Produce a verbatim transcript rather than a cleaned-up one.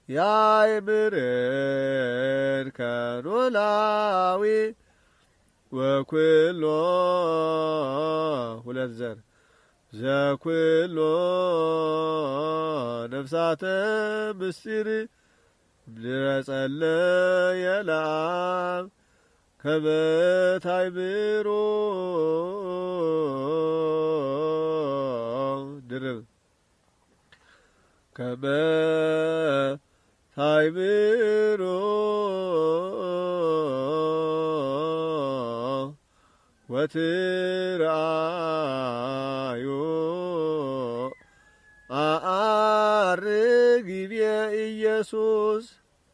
ያይምርን ከኖላዊ ወኩሎ ሁለት ዘር ዘኩሎ ነፍሳተ ምስጢር ድረጸለየ ለአብ ከመ ታይምሮ ድርብ ከመ ታይምሮ ወትርአዮ አአርግ ይቤ ኢየሱስ